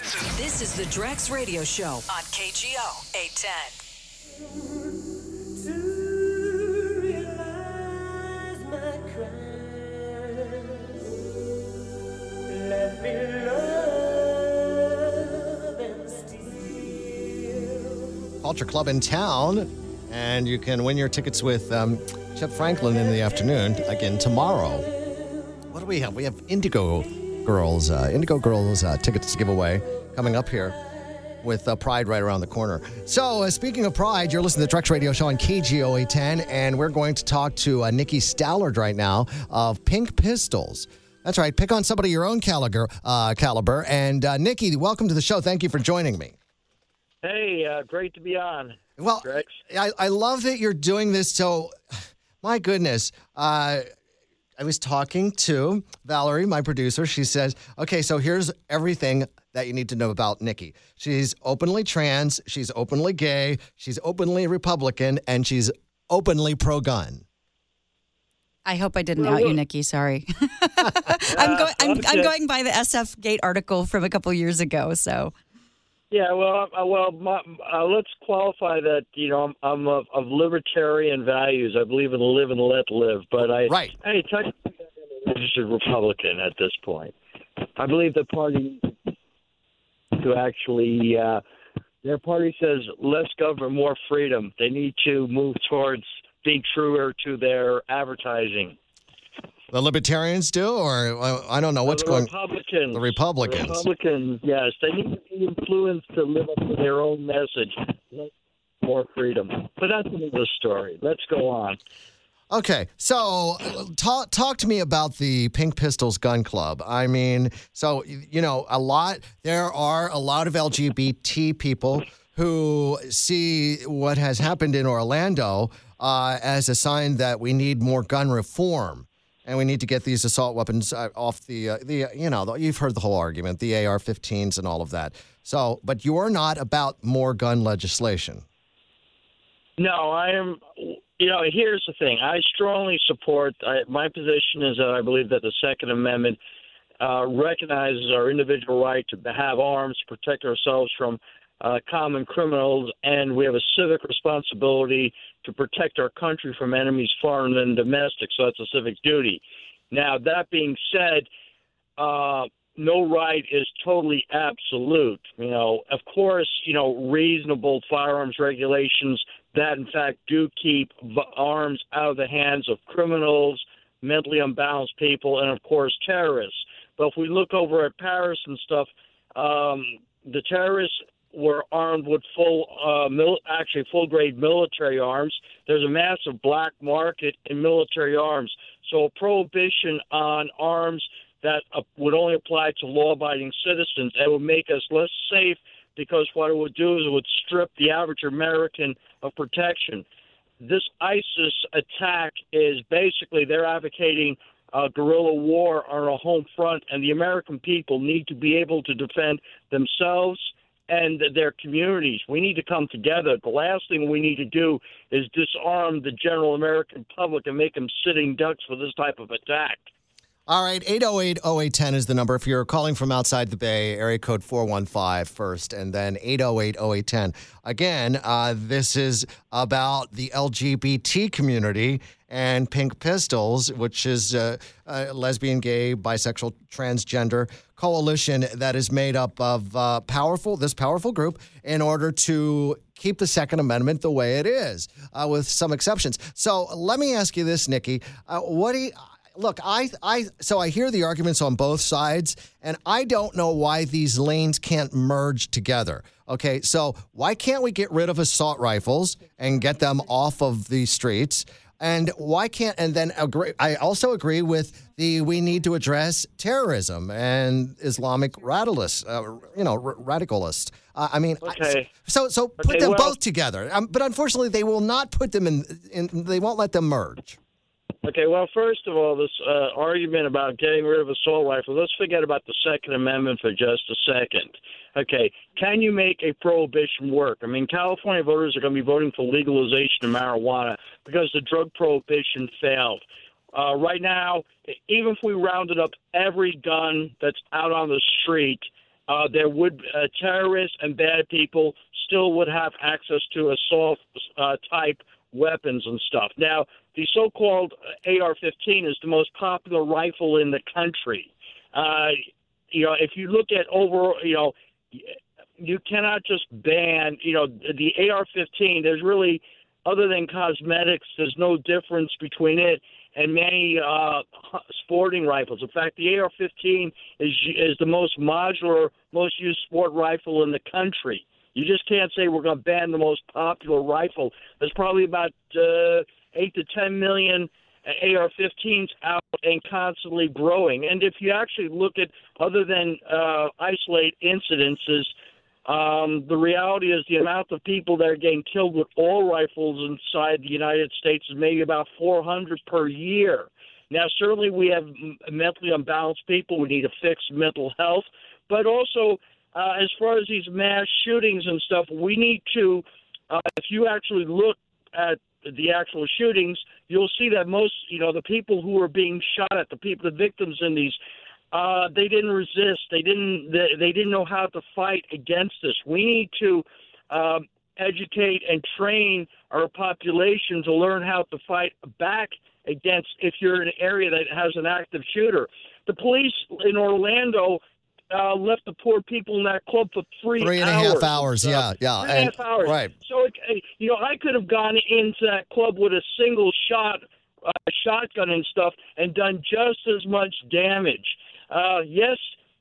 This is the Drex Radio Show on KGO 810. To realize my crimes, let me love and steal. Culture Club in town, and you can win your tickets with Chet Franklin in the afternoon, again tomorrow. What do we have? We have Indigo Girls tickets to give away coming up here with Pride right around the corner. So, speaking of Pride, you're listening to the Drex Radio Show on KGO 810, and we're going to talk to Nikki Stallard right now of Pink Pistols. That's right, pick on somebody your own caliber. And Nikki, welcome to the show. Thank you for joining me. Hey, great to be on. Well, Drex. I love that you're doing this. So, my goodness, I was talking to Valerie, my producer. She says, okay, so here's everything that you need to know about Nikki. She's openly trans, she's openly gay, she's openly Republican, and she's openly pro-gun. I hope I didn't out you, Nikki. Sorry. I'm going by the SF Gate article from a couple years ago, so... Yeah, let's qualify that. You know, I'm of libertarian values. I believe in live and let live. But technically, I'm a registered Republican at this point. I believe the party to actually, their party says less government, more freedom. They need to move towards being truer to their advertising. The Libertarians do, or I don't know what's going on. The Republicans. The Republicans, yes. They need to be influenced to live up to their own message. More freedom. But that's another story. Let's go on. Okay, so talk to me about the Pink Pistols Gun Club. I mean, so, you know, there are a lot of LGBT people who see what has happened in Orlando as a sign that we need more gun reform. And we need to get these assault weapons off you've heard the whole argument, the AR-15s and all of that. So, but you're not about more gun legislation. No, I am. You know, here's the thing. I strongly support, my position is that I believe that the Second Amendment recognizes our individual right to have arms, to protect ourselves from common criminals, and we have a civic responsibility to protect our country from enemies foreign and domestic, so that's a civic duty. Now, that being said, no right is totally absolute. You know, of course, you know, reasonable firearms regulations that, in fact, do keep arms out of the hands of criminals, mentally unbalanced people, and, of course, terrorists. But if we look over at Paris and stuff, the terrorists were armed with full-grade military arms. There's a massive black market in military arms. So a prohibition on arms that would only apply to law-abiding citizens, it would make us less safe because what it would do is it would strip the average American of protection. This ISIS attack is basically they're advocating guerrilla war on a home front, and the American people need to be able to defend themselves and their communities. We need to come together. The last thing we need to do is disarm the general American public and make them sitting ducks for this type of attack. All right, 808-0810 is the number. If you're calling from outside the Bay, area code 415 first, and then 808-0810. Again, this is about the LGBT community and Pink Pistols, which is a lesbian, gay, bisexual, transgender coalition that is made up of this powerful group in order to keep the Second Amendment the way it is, with some exceptions. So let me ask you this, Nikki. Look, I hear the arguments on both sides, and I don't know why these lanes can't merge together. Okay, so why can't we get rid of assault rifles and get them off of the streets? And why can't, and then agree, I also agree with we need to address terrorism and Islamic radicalists. Okay. So put them both together. But unfortunately, they will not put them in, they won't let them merge. Okay, well, first of all, this argument about getting rid of assault rifles, let's forget about the Second Amendment for just a second. Okay, can you make a prohibition work? I mean, California voters are going to be voting for legalization of marijuana because the drug prohibition failed. Right now, even if we rounded up every gun that's out on the street, there would terrorists and bad people still would have access to assault type weapons and stuff. Now, the so-called AR-15 is the most popular rifle in the country. If you look at overall, you cannot just ban, the AR-15. There's really, other than cosmetics, there's no difference between it and many sporting rifles. In fact, the AR-15 is the most modular, most used sport rifle in the country. You just can't say we're going to ban the most popular rifle. There's probably about 8 to 10 million AR-15s out and constantly growing. And if you actually look at, other than isolate incidences, the reality is the amount of people that are getting killed with all rifles inside the United States is maybe about 400 per year. Now, certainly we have mentally unbalanced people. We need to fix mental health. But also, as far as these mass shootings and stuff, we need to, if you actually look at the actual shootings, you'll see that most, the people who are being shot at, the victims in these, they didn't resist. They didn't know how to fight against this. We need to educate and train our population to learn how to fight back against if you're in an area that has an active shooter. The police in Orlando left the poor people in that club for 3 hours. 3.5 hours, yeah. 3.5 hours. Right. So, I could have gone into that club with a single shotgun and stuff and done just as much damage. Yes,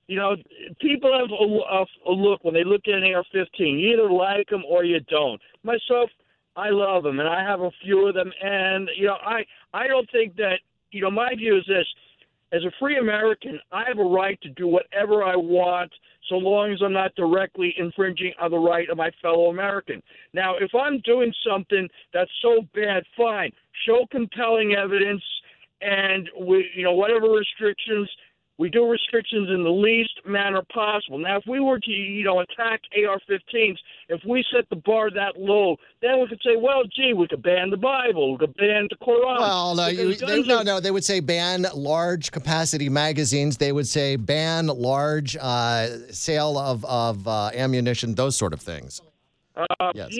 people have a look when they look at an AR-15. You either like them or you don't. Myself, I love them, and I have a few of them. And, I don't think that, my view is this. As a free American, I have a right to do whatever I want so long as I'm not directly infringing on the right of my fellow American. Now, if I'm doing something that's so bad, fine. Show compelling evidence and, whatever restrictions. We do restrictions in the least manner possible. Now, if we were to, attack AR-15s, if we set the bar that low, then we could say, well, gee, we could ban the Bible, we could ban the Quran. Well, no, they would say ban large capacity magazines. They would say ban large sale of ammunition, those sort of things. Yes.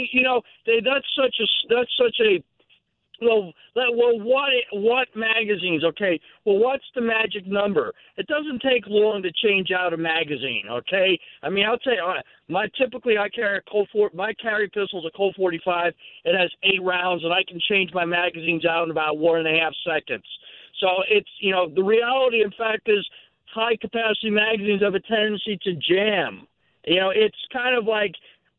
That's such a. Well, what magazines? Okay. Well, what's the magic number? It doesn't take long to change out a magazine. Okay. I mean, I'll tell you, I carry my carry pistol's a Colt 45. It has 8 rounds, and I can change my magazines out in about 1.5 seconds. So it's the reality, in fact, is high capacity magazines have a tendency to jam. It's kind of like.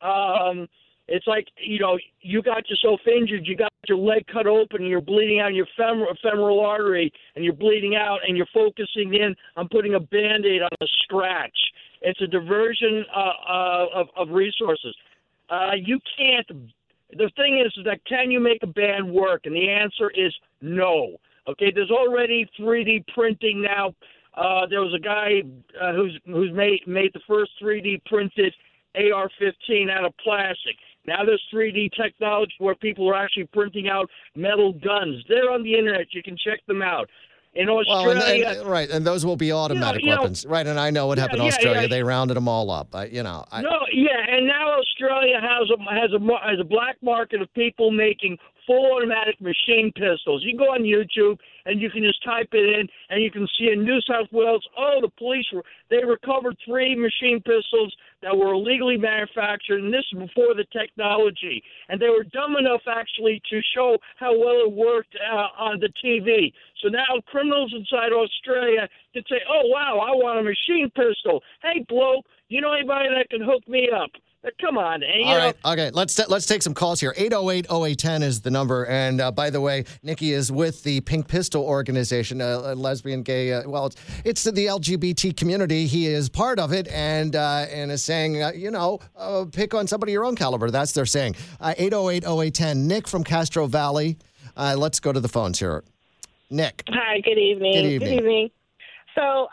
It's like, you got yourself injured, you got your leg cut open, and you're bleeding out your femoral artery, and you're bleeding out, and you're focusing in on putting a Band-Aid on a scratch. It's a diversion of resources. You can't. The thing is that can you make a band work? And the answer is no. Okay, there's already 3D printing now. There was a guy who's made the first 3D printed AR-15 out of plastic. Now there's 3D technology where people are actually printing out metal guns. They're on the internet. You can check them out. In Australia, and those will be automatic weapons, right? And I know what happened in Australia. They rounded them all up. And now Australia has a black market of people making full automatic machine pistols. You can go on YouTube and you can just type it in, and you can see in New South Wales, the police they recovered 3 machine pistols that were illegally manufactured, and this is before the technology. And they were dumb enough actually to show how well it worked on the TV. So now criminals inside Australia can say, oh, wow, I want a machine pistol. Hey, bloke, you know anybody that can hook me up? Come on. All right. Okay. Let's take some calls here. 808-0810 is the number. And by the way, Nikki is with the Pink Pistol organization, a lesbian, gay. It's the LGBT community. He is part of it, and is saying, pick on somebody your own caliber. That's their saying. 808-0810. Nick from Castro Valley. Let's go to the phones here. Nick. Hi. Good evening. Good evening. So,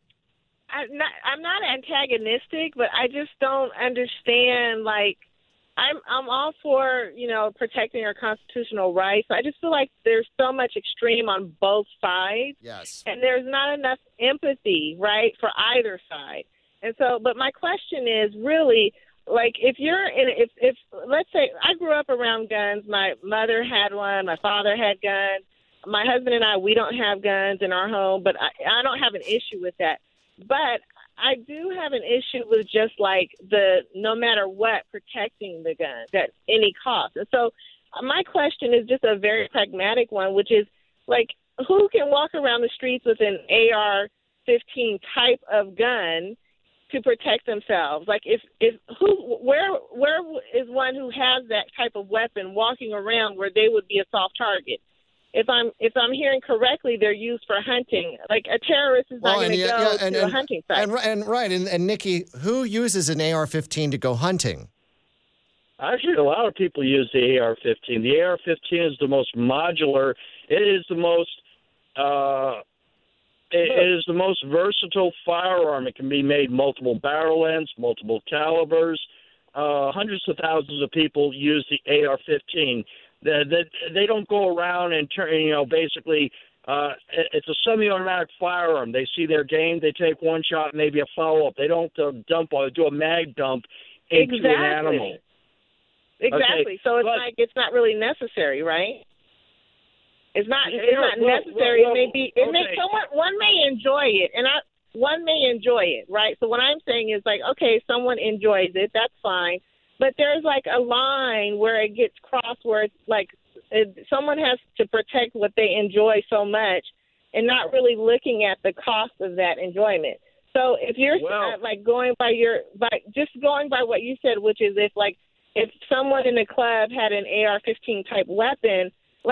I'm not antagonistic, but I just don't understand. Like, I'm all for protecting our constitutional rights. I just feel like there's so much extreme on both sides. Yes. And there's not enough empathy, right, for either side. And so, but my question is really, like, if you're in, if let's say I grew up around guns, my mother had one, my father had guns, my husband and I, we don't have guns in our home, but I don't have an issue with that. But I do have an issue with just like the no matter what protecting the guns at any cost. And so my question is just a very pragmatic one, which is like, who can walk around the streets with an AR-15 type of gun to protect themselves? Like, where is one who has that type of weapon walking around where they would be a soft target? If I'm hearing correctly, they're used for hunting. Like, a terrorist is not going to go to a hunting site. And Nikki, who uses an AR-15 to go hunting? Actually, a lot of people use the AR-15. The AR-15 is the most modular. It is the most versatile firearm. It can be made multiple barrel lengths, multiple calibers. Hundreds of thousands of people use the AR-15. They don't go around and turn, basically, it's a semi-automatic firearm. They see their game, they take one shot, maybe a follow-up. They don't do a mag dump into an animal. Exactly. Okay, so it's not really necessary, right? It's not necessary. One may enjoy it, and one may enjoy it, right? So what I'm saying is like, okay, someone enjoys it, that's fine. But there's like a line where it gets crossed where it's like someone has to protect what they enjoy so much and not really looking at the cost of that enjoyment. So if you're going by what you said, which is if someone in the club had an AR-15 type weapon,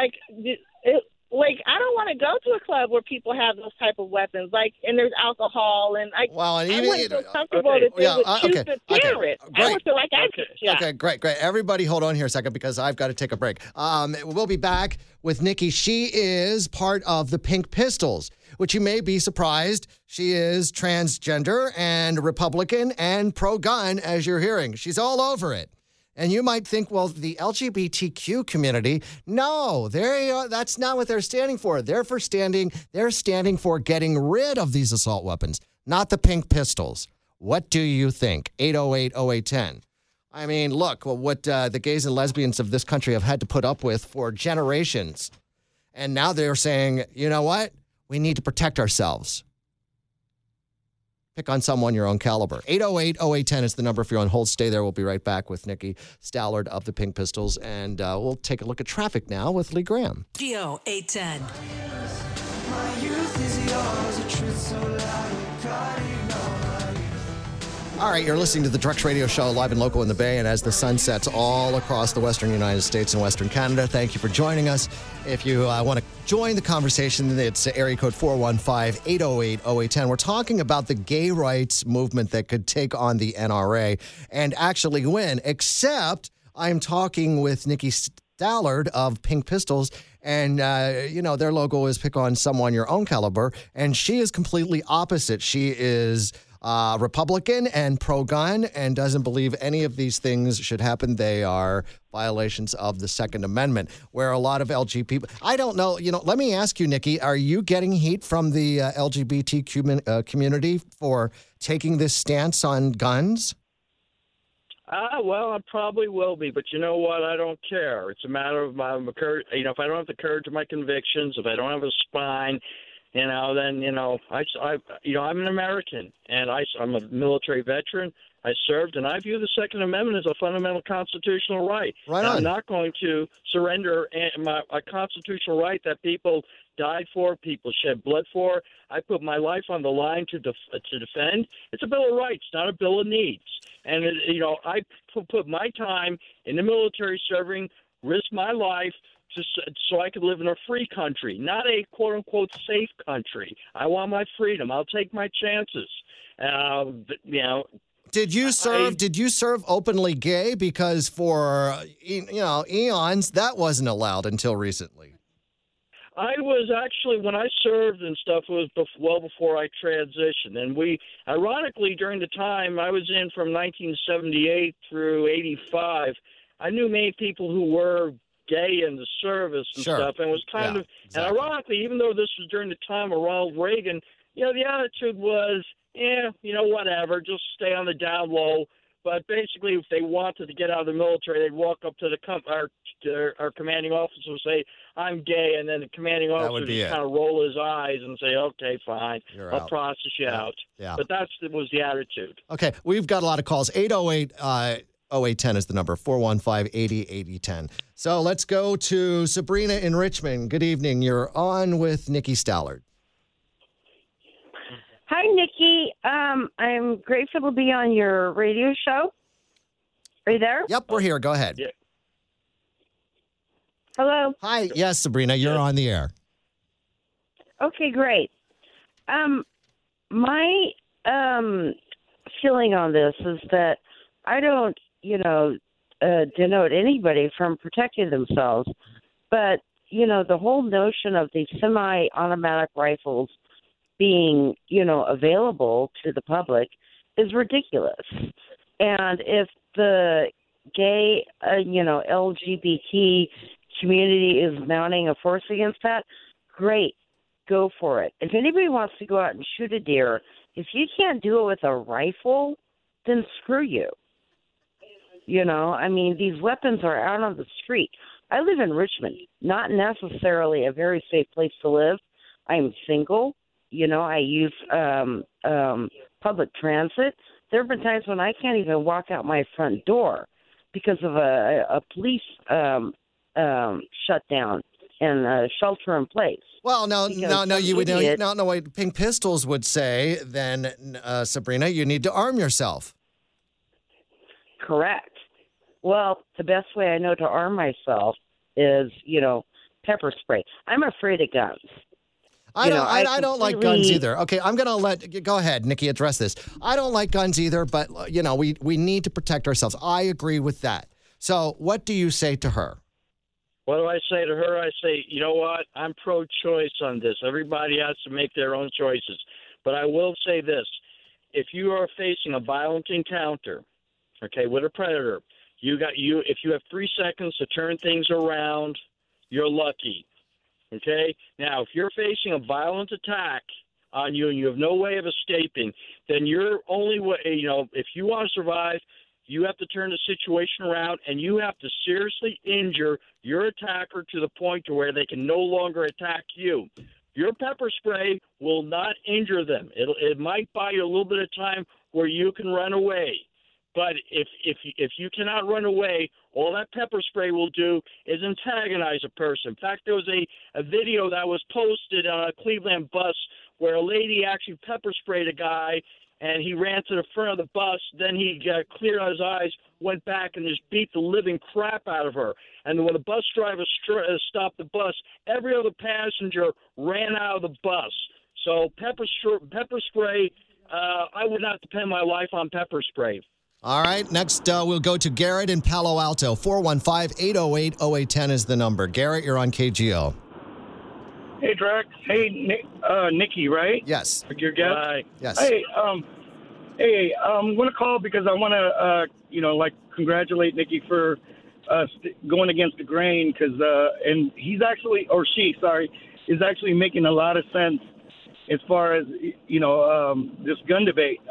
I don't want to go to a club where people have those type of weapons, and there's alcohol, and I wouldn't feel comfortable that they would choose to tear it. I would feel like I'd get shot. Okay, great. Everybody hold on here a second because I've got to take a break. We'll be back with Nikki. She is part of the Pink Pistols, which you may be surprised. She is transgender and Republican and pro-gun, as you're hearing. She's all over it. And you might think, well, the LGBTQ community, no, that's not what they're standing for. They're standing for getting rid of these assault weapons, not the Pink Pistols. What do you think? 808-0810. I mean, look, what the gays and lesbians of this country have had to put up with for generations. And now they're saying, you know what? We need to protect ourselves. Pick on someone your own caliber. 808-0810 is the number if you're on hold. Stay there. We'll be right back with Nikki Stallard of the Pink Pistols. And we'll take a look at traffic now with Lee Graham. Geo 810. All right, you're listening to the Drex Radio Show, live and local in the Bay, and as the sun sets all across the western United States and western Canada, thank you for joining us. If you want to join the conversation, it's area code 415-808-0810. We're talking about the gay rights movement that could take on the NRA and actually win, except I'm talking with Nikki Stallard of Pink Pistols, and, their logo is pick on someone your own caliber, and she is completely opposite. She is Republican and pro-gun and doesn't believe any of these things should happen. They are violations of the Second Amendment, where a lot of LGBT... I don't know. Let me ask you, Nikki, are you getting heat from the LGBT community for taking this stance on guns? Well, I probably will be, but you know what? I don't care. It's a matter of if I don't have the courage of my convictions, if I don't have a spine, then I'm an American, and I'm a military veteran. I served, and I view the Second Amendment as a fundamental constitutional right. Right on. I'm not going to surrender a constitutional right that people died for, people shed blood for. I put my life on the line to defend. It's a Bill of Rights, not a Bill of Needs. And I put my time in the military serving, risked my life so I could live in a free country, not a quote-unquote safe country. I want my freedom. I'll take my chances. Did you serve openly gay? Because for eons that wasn't allowed until recently. I was actually, when I served and stuff, it was well before I transitioned. And ironically, during the time I was in from 1978 through 85, I knew many people who were gay in the service and stuff, and it was exactly. And ironically, even though this was during the time of Ronald Reagan, the attitude was, yeah, whatever, just stay on the down low. But basically, if they wanted to get out of the military, they'd walk up to our commanding officer and say, "I'm gay," and then the commanding officer would just kind of roll his eyes and say, "Okay, fine, I'll process you out." Yeah. But that was the attitude. Okay, we've got a lot of calls. 808-0810 is the number, 415-808010. So let's go to Sabrina in Richmond. Good evening. You're on with Nikki Stallard. Hi, Nikki. I'm grateful to be on your radio show. Are you there? Yep, we're here. Go ahead. Yeah. Hello. Hi. Yes, Sabrina, you're on the air. Okay, great. My feeling on this is that I don't, denote anybody from protecting themselves. But, the whole notion of these semi-automatic rifles being, available to the public is ridiculous. And if the gay, LGBT community is mounting a force against that, great, go for it. If anybody wants to go out and shoot a deer, if you can't do it with a rifle, then screw you. These weapons are out on the street. I live in Richmond, not necessarily a very safe place to live. I'm single. I use public transit. There have been times when I can't even walk out my front door because of a police shutdown and shelter in place. Well, wait. Pink Pistols would say then, Sabrina, you need to arm yourself. Correct. Well, the best way I know to arm myself is, pepper spray. I'm afraid of guns. I don't like guns either. Okay, I'm going to go ahead, Nikki, address this. I don't like guns either, but, we need to protect ourselves. I agree with that. So what do you say to her? What do I say to her? I say, you know what? I'm pro-choice on this. Everybody has to make their own choices. But I will say this. If you are facing a violent encounter, with a predator, if you have 3 seconds to turn things around, you're lucky. Okay? Now, if you're facing a violent attack on you and you have no way of escaping, then your only way, if you want to survive, you have to turn the situation around and you have to seriously injure your attacker to the point to where they can no longer attack you. Your pepper spray will not injure them. It might buy you a little bit of time where you can run away. But if you cannot run away, all that pepper spray will do is antagonize a person. In fact, there was a video that was posted on a Cleveland bus where a lady actually pepper sprayed a guy, and he ran to the front of the bus. Then he cleared out his eyes, went back, and just beat the living crap out of her. And when the bus driver stopped the bus, every other passenger ran out of the bus. So pepper spray, I would not depend my life on pepper spray. All right. Next, we'll go to Garrett in Palo Alto. 415-808-0810 is the number. Garrett, you're on KGO. Hey, Drax. Hey, Nikki, right? Yes. Your guest? Right. Yes. Hey, I'm going to call because I want to, congratulate Nikki for going against the grain and he's actually, or she, sorry, is actually making a lot of sense as far as, this gun debate.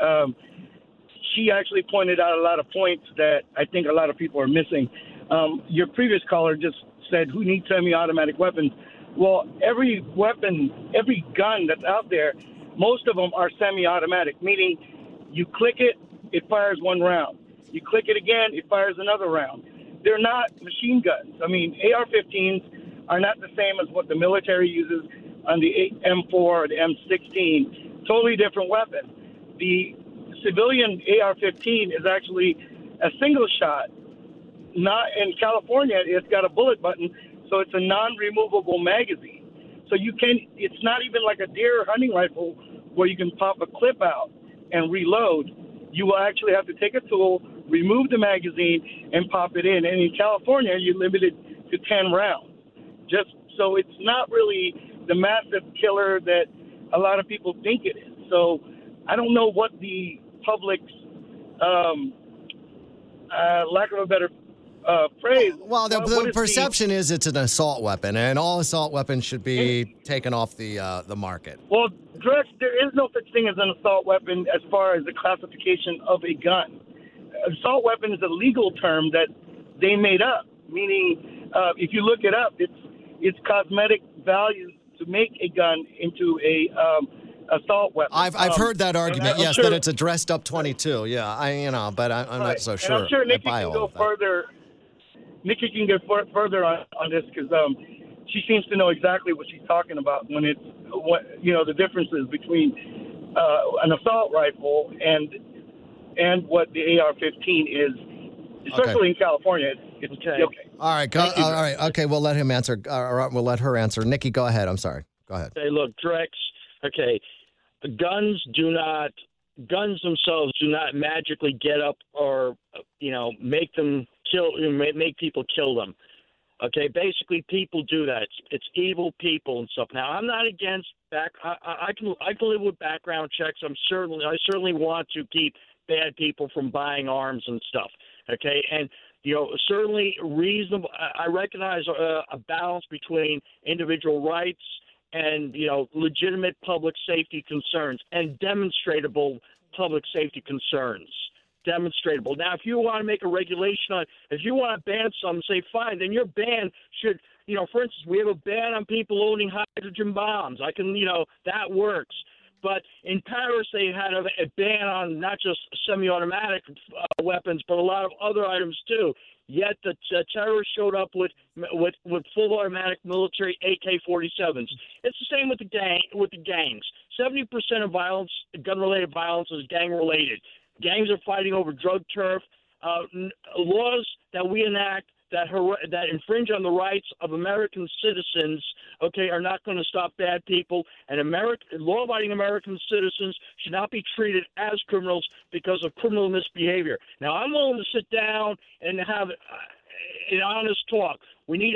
She actually pointed out a lot of points that I think a lot of people are missing. Your previous caller just said, who needs semi-automatic weapons? Well, every weapon, every gun that's out there, most of them are semi-automatic, meaning you click it, it fires one round. You click it again, it fires another round. They're not machine guns. I mean, AR-15s are not the same as what the military uses on the M4 or the M16. Totally different weapon. The civilian AR-15 is actually a single shot. Not in California, it's got a bullet button, so it's a non-removable magazine. So it's not even like a deer hunting rifle where you can pop a clip out and reload. You will actually have to take a tool, remove the magazine, and pop it in. And in California, you're limited to 10 rounds. Just so it's not really the massive killer that a lot of people think it is. So I don't know what the public's, lack of a better phrase. Well, the what is perception is it's an assault weapon, and all assault weapons should be taken off the market. Well, Drex, there is no such thing as an assault weapon as far as the classification of a gun. Assault weapon is a legal term that they made up, meaning if you look it up, it's cosmetic value to make a gun into a assault weapon. I've heard that argument, yes, sure, that it's a dressed up 22. Yeah, but I'm not so sure. And I'm sure Nikki I buy can all go of that. further. Nikki can get further on this because she seems to know exactly what she's talking about when it's the differences between an assault rifle and what the AR-15 is, especially in California. It's okay. All right, all right. Okay, we'll let him answer. We'll let her answer. Nikki, go ahead. I'm sorry. Go ahead. Hey, look, Drex. Okay, guns themselves do not magically get up or make them make people kill them. Okay, basically people do that. It's evil people and stuff. Now, I'm not against I can live with background checks. I certainly want to keep bad people from buying arms and stuff. Okay, and certainly reasonable. I recognize a balance between individual rights and legitimate public safety concerns and demonstrable public safety concerns. Demonstrable. Now, if you want to make a regulation on, if you want to ban some, say fine, then your ban should, for instance, we have a ban on people owning hydrogen bombs. That works. But in Paris, they had a ban on not just semi-automatic weapons, but a lot of other items too. Yet the terrorists showed up with full automatic military AK-47s. It's the same with the gangs. 70% of violence, gun-related violence, is gang-related. Gangs are fighting over drug turf. Laws that we enact that infringe on the rights of American citizens, are not going to stop bad people. And law-abiding American citizens should not be treated as criminals because of criminal misbehavior. Now, I'm willing to sit down and have an honest talk. We need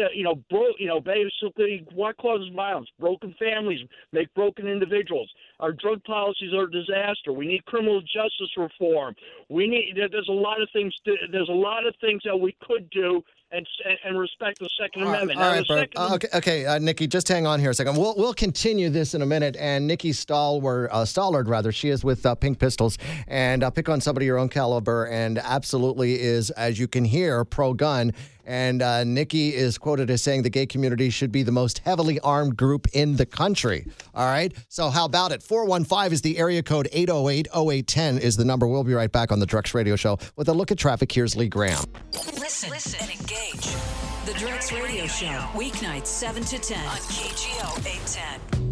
basically what causes violence? Broken families make broken individuals. Our drug policies are a disaster. We need criminal justice reform. There's a lot of things. There's a lot of things that we could do and respect the Second Amendment. All right, Bert. Okay, Nikki, just hang on here a second. We'll continue this in a minute. And Nikki Stollard, she is with Pink Pistols, and pick on somebody your own caliber, and absolutely is, as you can hear, pro-gun. And Nikki is quoted as saying the gay community should be the most heavily armed group in the country. All right? So how about it? 415 is the area code. 808-0810 is the number. We'll be right back on the Drex Radio Show with a look at traffic. Here's Lee Graham. Listen and engage. The Drex Radio Show. Weeknights 7 to 10 on KGO 810.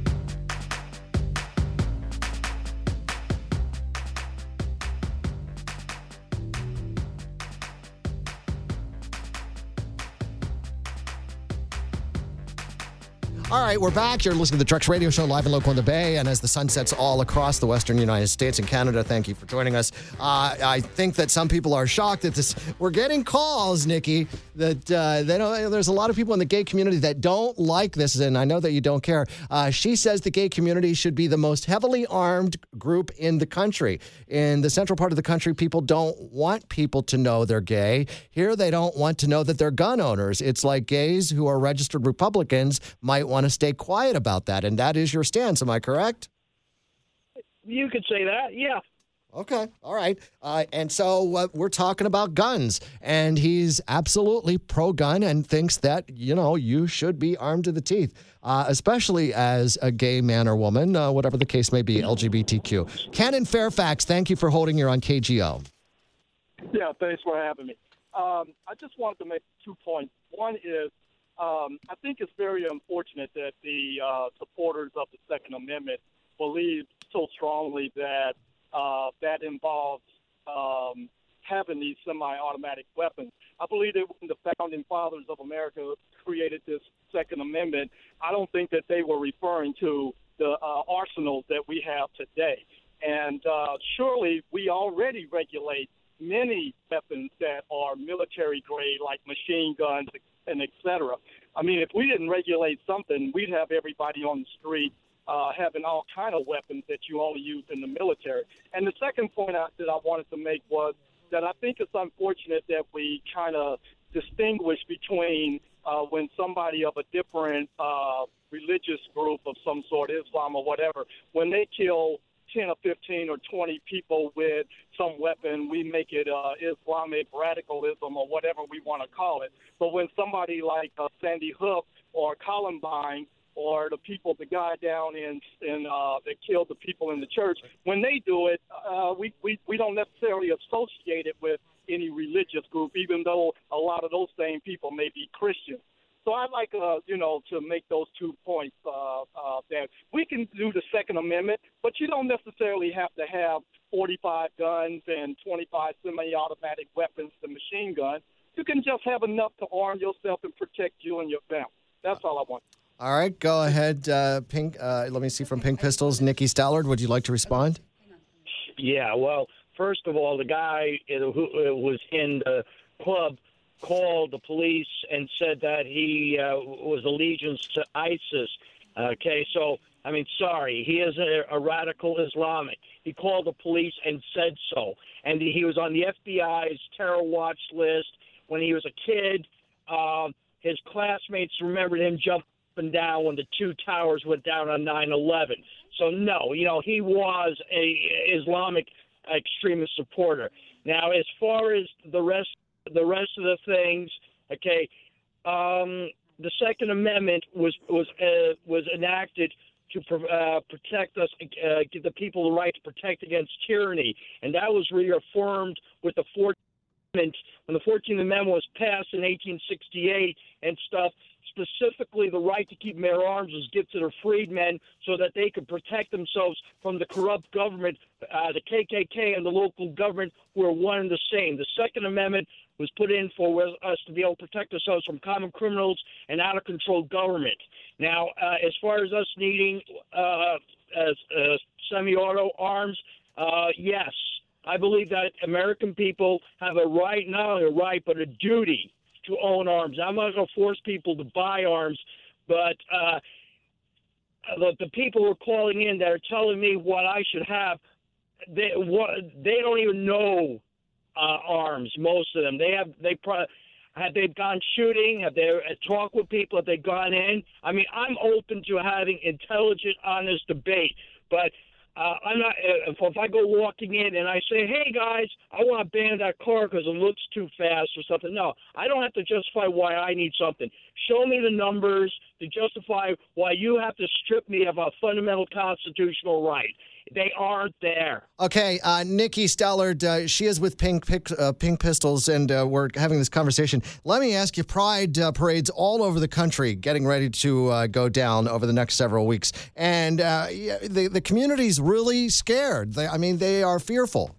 All right, we're back. You're listening to the Drex Radio Show live and local in the Bay. And as the sun sets all across the western United States and Canada, thank you for joining us. I think that some people are shocked at this. We're getting calls, Nikki, that there's a lot of people in the gay community that don't like this. And I know that you don't care. She says the gay community should be the most heavily armed group in the country. In the central part of the country, people don't want people to know they're gay. Here, they don't want to know that they're gun owners. It's like gays who are registered Republicans might want to stay quiet about that, and that is your stance. Am I correct? You could say that, yeah. Okay, all right. And so we're talking about guns, and he's absolutely pro-gun and thinks that, you should be armed to the teeth, especially as a gay man or woman, whatever the case may be, LGBTQ. Ken in Fairfax, thank you for holding. You're on KGO. Yeah, thanks for having me. I just wanted to make 2 points. One is, I think it's very unfortunate that the supporters of the Second Amendment believe so strongly that that involves having these semi-automatic weapons. I believe that when the founding fathers of America created this Second Amendment, I don't think that they were referring to the arsenals that we have today. And surely we already regulate many weapons that are military grade, like machine guns and et cetera. I mean, if we didn't regulate something, we'd have everybody on the street having all kind of weapons that you only use in the military. And the second point that I wanted to make was that I think it's unfortunate that we kind of distinguish between when somebody of a different religious group of some sort, Islam or whatever, when they kill 10 or 15 or 20 people with some weapon, we make it Islamic radicalism or whatever we want to call it. But when somebody like Sandy Hook or Columbine or the guy down in that killed the people in the church, when they do it, we don't necessarily associate it with any religious group, even though a lot of those same people may be Christians. So I'd like, to make those 2 points that we can do the Second Amendment, but you don't necessarily have to have 45 guns and 25 semi-automatic weapons and machine guns. You can just have enough to arm yourself and protect you and your family. That's all I want. All right, go ahead, Pink. Let me see from Pink Pistols. Nikki Stallard, would you like to respond? Yeah, well, first of all, the guy who was in the club called the police and said that he was allegiance to ISIS. Okay, so, I mean, sorry, he is a radical Islamic. He called the police and said so. And he was on the FBI's terror watch list. When he was a kid, his classmates remembered him jumping down when the two towers went down on 9/11. So, no, he was a Islamic extremist supporter. Now, as far as the rest of the things, okay, the Second Amendment was enacted to protect us, give the people the right to protect against tyranny, and that was reaffirmed with the 14th Amendment when the 14th Amendment was passed in 1868 and stuff. Specifically, the right to keep and bear arms was given to the freedmen so that they could protect themselves from the corrupt government, the KKK, and the local government, who are one and the same. The Second Amendment was put in for us to be able to protect ourselves from common criminals and out-of-control government. Now, as far as us needing semi-auto arms, yes, I believe that American people have a right, not only a right, but a duty to own arms. I'm not going to force people to buy arms, but the people who are calling in that are telling me what I should have, they don't even know arms. Most of them, have they gone shooting? Have they talked with people? Have they gone in? I mean, I'm open to having intelligent, honest debate, but I'm not. If I go walking in and I say, "Hey guys, I want to ban that car because it looks too fast" or something, no, I don't have to justify why I need something. Show me the numbers to justify why you have to strip me of a fundamental constitutional right. They aren't there. Okay, Nikki Stallard, she is with Pink Pistols, and we're having this conversation. Let me ask you, Pride parades all over the country getting ready to go down over the next several weeks. And the community's really scared. They are fearful.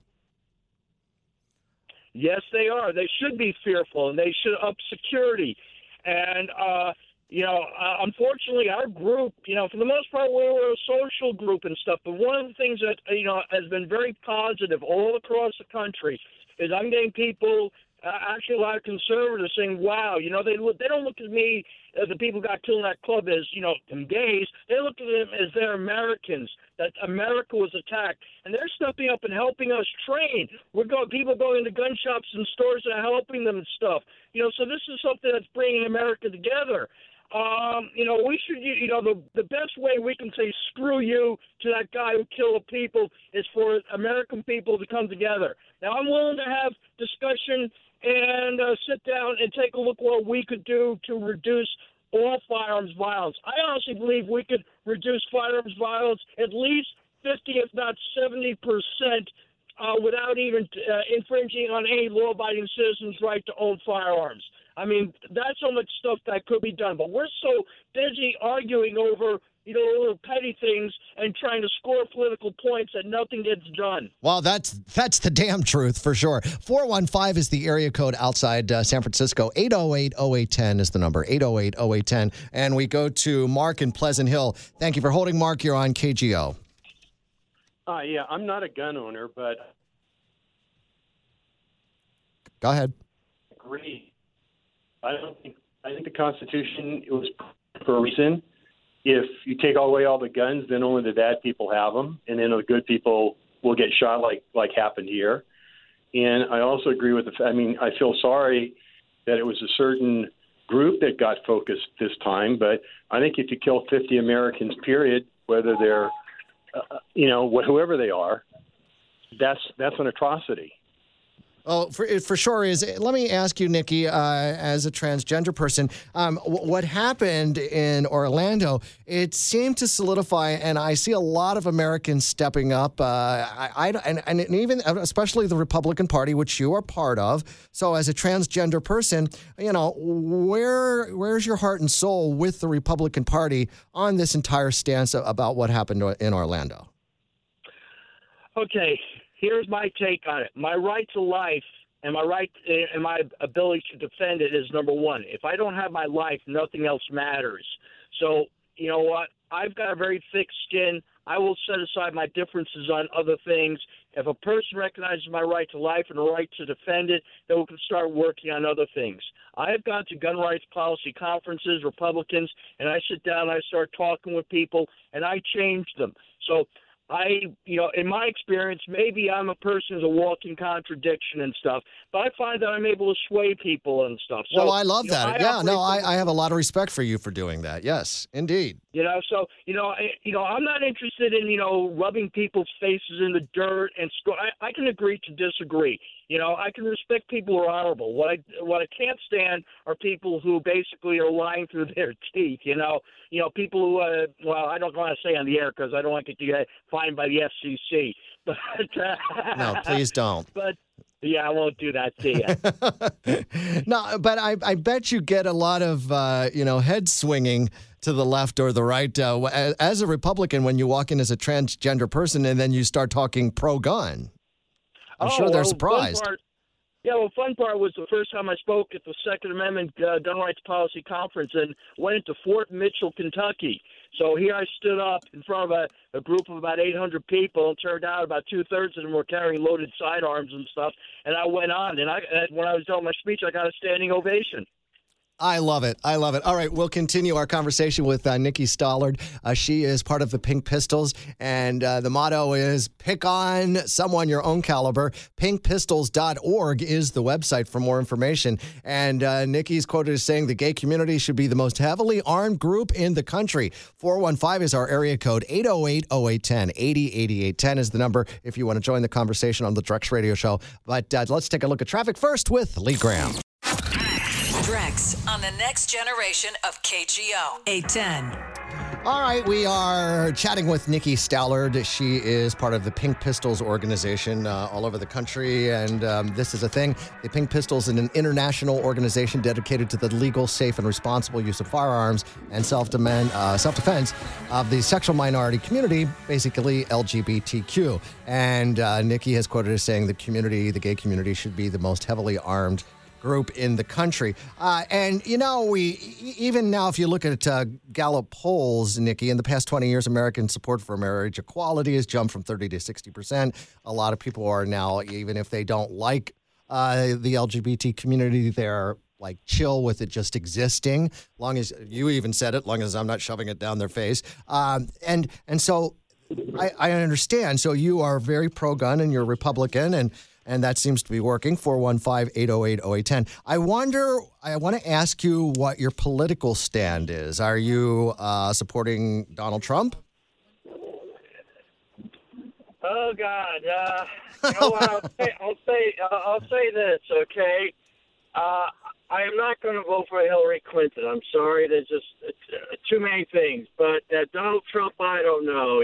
Yes, they are. They should be fearful, and they should up security. And, unfortunately, our group, for the most part, we're a social group and stuff. But one of the things that, has been very positive all across the country is I'm getting people, actually a lot of conservatives saying, wow, they don't look at me, the people who got killed in that club as, them gays. They look at them as they're Americans, that America was attacked. And they're stepping up and helping us train. People going into gun shops and stores and helping them and stuff. So this is something that's bringing America together. We should, the best way we can say screw you to that guy who killed people is for American people to come together. Now, I'm willing to have discussion and sit down and take a look what we could do to reduce all firearms violence. I honestly believe we could reduce firearms violence at least 50, if not 70%, without even infringing on any law-abiding citizen's right to own firearms. I mean, that's so much stuff that could be done. But we're so busy arguing over, little petty things and trying to score political points that nothing gets done. Well, that's the damn truth for sure. 415 is the area code outside San Francisco. 808-0810 is the number, 808-0810. And we go to Mark in Pleasant Hill. Thank you for holding, Mark. You're on KGO. Yeah, I'm not a gun owner, but go ahead. Agree. I think the Constitution was for a reason. If you take away all the guns, then only the bad people have them, and then the good people will get shot like happened here. And I also agree with I feel sorry that it was a certain group that got focused this time, but I think if you kill 50 Americans, period, whether they're, whoever they are, that's an atrocity. Oh, for sure is. Let me ask you, Nikki, as a transgender person, what happened in Orlando, it seemed to solidify, and I see a lot of Americans stepping up, and even especially the Republican Party, which you are part of. So as a transgender person, where's your heart and soul with the Republican Party on this entire stance about what happened in Orlando? Okay. Here's my take on it. My right to life and my ability to defend it is number one. If I don't have my life, nothing else matters. So, you know what? I've got a very thick skin. I will set aside my differences on other things. If a person recognizes my right to life and the right to defend it, then we can start working on other things. I have gone to gun rights policy conferences, Republicans, and I sit down and I start talking with people, and I change them. So in my experience, maybe I'm a person who's a walking contradiction and stuff, but I find that I'm able to sway people and stuff. So, well, I love that. I have a lot of respect for you for doing that. Yes, indeed. I'm not interested in, rubbing people's faces in the dirt and I can agree to disagree. I can respect people who are honorable. What I can't stand are people who basically are lying through their teeth. People who, I don't want to say on the air because I don't want to get fined by the FCC. But no, please don't. But yeah, I won't do that to you. No, but I bet you get a lot of head swinging to the left or the right as a Republican when you walk in as a transgender person and then you start talking pro-gun. I'm sure they're surprised. The fun part was the first time I spoke at the Second Amendment Gun Rights Policy Conference and went into Fort Mitchell, Kentucky. So here I stood up in front of a group of about 800 people, and turned out about two-thirds of them were carrying loaded sidearms and stuff. And I went on, and when I was done my speech, I got a standing ovation. I love it. I love it. All right, we'll continue our conversation with Nikki Stallard. She is part of the Pink Pistols, and the motto is pick on someone your own caliber. Pinkpistols.org is the website for more information. And Nikki's quoted as saying the gay community should be the most heavily armed group in the country. 415 is our area code. 808-0810. 808810 is the number if you want to join the conversation on the Drex Radio Show. But let's take a look at traffic first with Lee Graham. Drex on the next generation of KGO 810. All right, we are chatting with Nikki Stallard. She is part of the Pink Pistols organization all over the country, and this is a thing. The Pink Pistols is an international organization dedicated to the legal, safe, and responsible use of firearms and self-defense of the sexual minority community, basically LGBTQ. And Nikki has quoted as saying the gay community should be the most heavily armed group in the country. Even now, if you look at Gallup polls, Nikki, in the past 20 years, American support for marriage equality has jumped from 30 to 60%. A lot of people are now, even if they don't like the LGBT community, they're like chill with it just existing, long as you even said it, long as I'm not shoving it down their face. And so I understand. So you are very pro-gun and you're Republican, and that seems to be working. 415-808-0810. I want to ask you what your political stand is. Are you supporting Donald Trump? Oh God! I'll say this. Okay, I am not going to vote for Hillary Clinton. I'm sorry. There's just too many things. But Donald Trump, I don't know.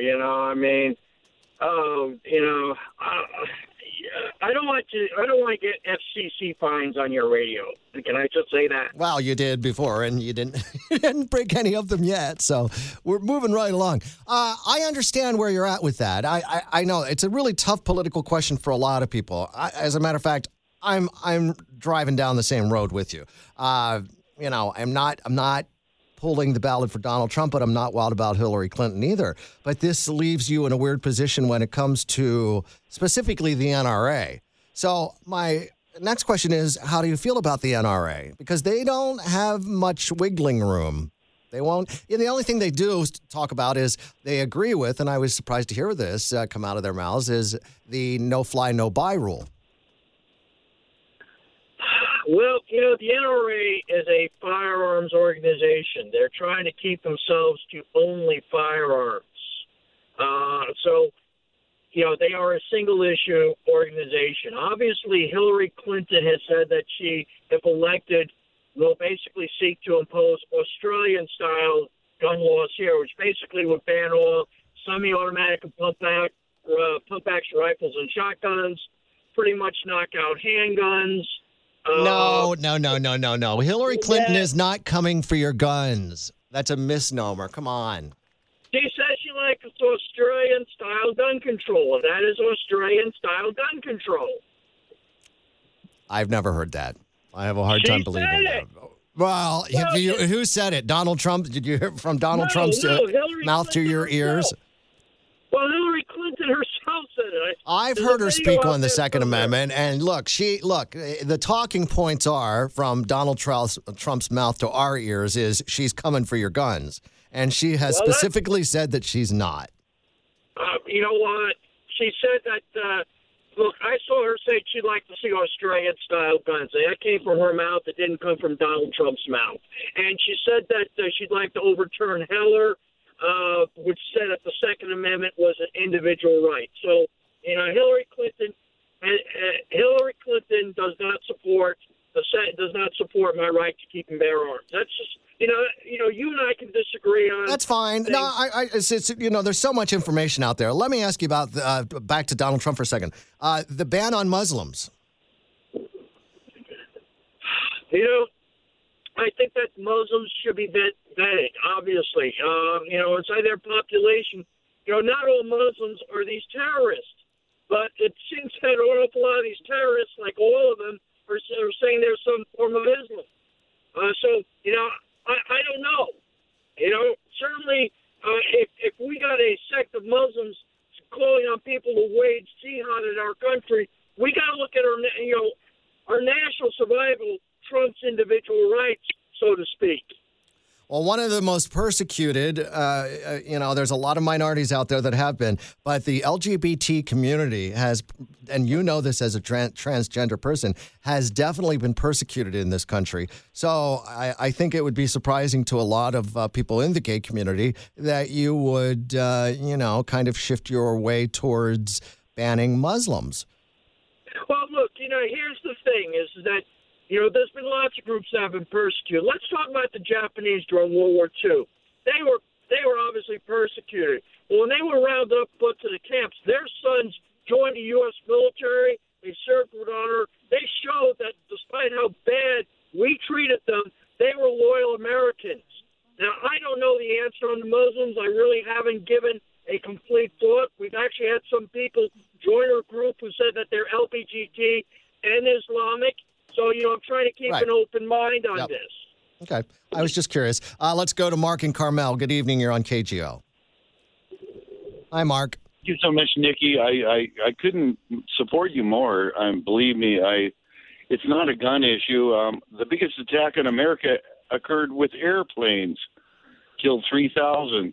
I don't want to get FCC fines on your radio. Can I just say that? Well, you did before, and you didn't break any of them yet. So we're moving right along. I understand where you're at with that. I know it's a really tough political question for a lot of people. As a matter of fact, I'm driving down the same road with you. I'm not pulling the ballot for Donald Trump, but I'm not wild about Hillary Clinton either. But this leaves you in a weird position when it comes to specifically the NRA. So my next question is, how do you feel about the NRA? Because they don't have much wiggling room. They won't. The only thing they do talk about is they agree with, and I was surprised to hear this come out of their mouths, is the no-fly, no-buy rule. Well, the NRA is a firearms organization. They're trying to keep themselves to only firearms. They are a single-issue organization. Obviously, Hillary Clinton has said that she, if elected, will basically seek to impose Australian-style gun laws here, which basically would ban all semi-automatic and pump-action rifles and shotguns, pretty much knock out handguns. No. Hillary Clinton is not coming for your guns. That's a misnomer. Come on. She says she likes Australian-style gun control, and that is Australian-style gun control. I've never heard that. I have a hard time believing that. Well, who said it? Donald Trump? Did you hear from Donald Trump's mouth to your ears? Well, Hillary Clinton herself said it. I've heard her speak on the Second Amendment, and the talking points are from Donald Trump's mouth to our ears is she's coming for your guns, and she has specifically said that she's not. You know what? She said that. Look, I saw her say she'd like to see Australian-style guns. That came from her mouth. It didn't come from Donald Trump's mouth. And she said that she'd like to overturn Heller, which said that the Second Amendment was an individual right. So, Hillary Clinton does not support my right to keep and bear arms. That's just you and I can disagree on. That's fine. things. No, it's there's so much information out there. Let me ask you about back to Donald Trump for a second. The ban on Muslims. I think that Muslims should be vetted. Obviously, inside their population, not all Muslims are these terrorists, but it seems that an awful lot of these terrorists, like all of them, are saying there's some form of Islam. I don't know. Certainly, if we got a sect of Muslims calling on people to wage jihad in our country, we got to look at our national survival trumps individual rights, so to speak. Well, one of the most persecuted, there's a lot of minorities out there that have been, but the LGBT community has, and you know this as a transgender person, has definitely been persecuted in this country. So I think it would be surprising to a lot of people in the gay community that you would, kind of shift your way towards banning Muslims. Well, look, here's the thing is that, there's been lots of groups that have been persecuted. Let's talk about the Japanese during World War II. They were obviously persecuted. Well, when they were rounded up, put to the camps, their sons joined the U.S. military. They served with honor. They showed that despite how bad we treated them, they were loyal Americans. Now, I don't know the answer on the Muslims. I really haven't given a complete thought. We've actually had some people join our group who said that they're LGBT and Islamic. So, I'm trying to keep an open mind on this. Okay. I was just curious. Let's go to Mark and Carmel. Good evening. You're on KGO. Hi, Mark. Thank you so much, Nikki. I couldn't support you more. Believe me, it's not a gun issue. The biggest attack in America occurred with airplanes, killed 3,000,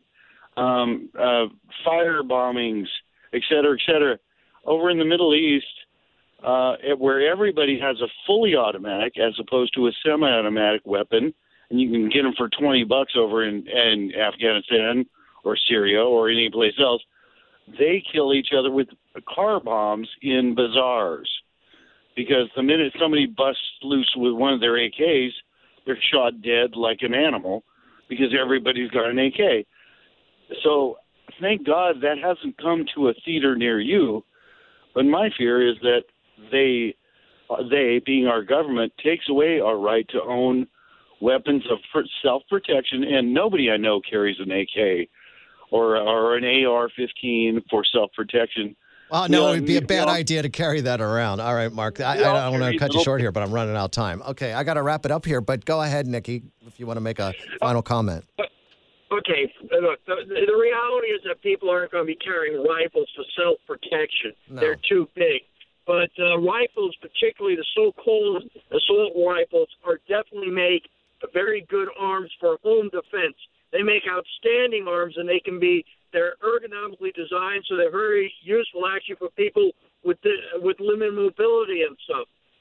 fire bombings, et cetera, over in the Middle East. Where everybody has a fully automatic as opposed to a semi-automatic weapon, and you can get them for $20 over in Afghanistan or Syria or any place else. They kill each other with car bombs in bazaars because the minute somebody busts loose with one of their AKs, they're shot dead like an animal because everybody's got an AK. So thank God that hasn't come to a theater near you. But my fear is that they, being our government, takes away our right to own weapons of self-protection, and nobody I know carries an AK or an AR-15 for self-protection. No, it'd be a bad idea to carry that around. All right, Mark, I don't want to cut you short here, but I'm running out of time. Okay, I got to wrap it up here, but go ahead, Nikki, if you want to make a final comment. Okay, look, the reality is that people aren't going to be carrying rifles for self-protection. No. They're too big. But rifles, particularly the so-called assault rifles, are definitely make very good arms for home defense. They make outstanding arms, and they're ergonomically designed, so they're very useful actually for people with limited mobility and stuff.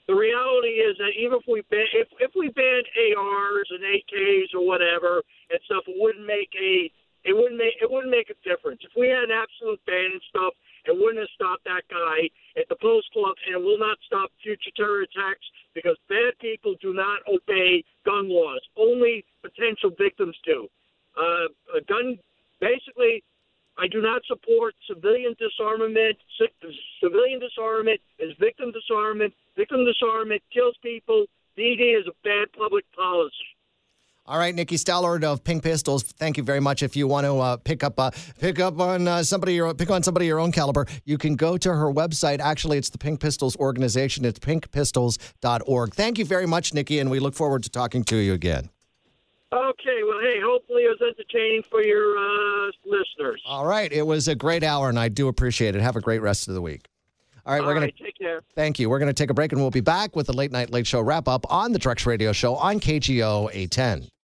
the reality is that even if we banned ARs and AKs or whatever and stuff, it wouldn't make a difference. If we had an absolute ban and stuff, it wouldn't have stopped that guy at the Post Club, and it will not stop future terror attacks because bad people do not obey gun laws. Only potential victims do. Basically, I do not support civilian disarmament. Civilian disarmament is victim disarmament. Victim disarmament kills people. DD is a bad public policy. All right, Nikki Stallard of Pink Pistols. Thank you very much. If you want to pick on somebody of your own caliber, you can go to her website. Actually, it's the Pink Pistols organization. It's pinkpistols.org. Thank you very much, Nikki, and we look forward to talking to you again. Okay, well, hey, hopefully it was entertaining for your listeners. All right, it was a great hour, and I do appreciate it. Have a great rest of the week. All right, we're going to take care. Thank you. We're going to take a break, and we'll be back with the Late Night Late Show wrap-up on the Drex Radio Show on KGO 810.